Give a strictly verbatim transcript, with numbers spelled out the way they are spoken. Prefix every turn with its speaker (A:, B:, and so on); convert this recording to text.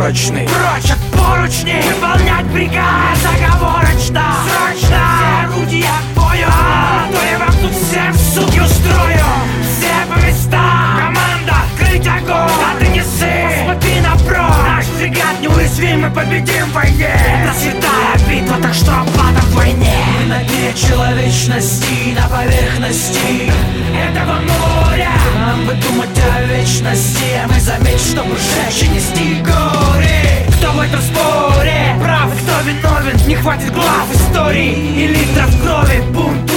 A: сборочный.
B: Прочь от поручней, выполнять приказ заговорочно. Срочно все орудия к бою, а то я вам тут всем суки устрою. Все по местам, команда, открыть огонь. А ты не ссы, посмотри на бро. Наш фрегат неуязвим, мы победим в войне. Это святая битва, так что оплата в войне. Мы на дне человечности, на поверхности этого моря. Нам бы думать о вечности, а мы заметь, чтобы жечь и нести горе. Кто в этом споре прав и кто виновен? Не хватит глав истории и литров крови. Бунту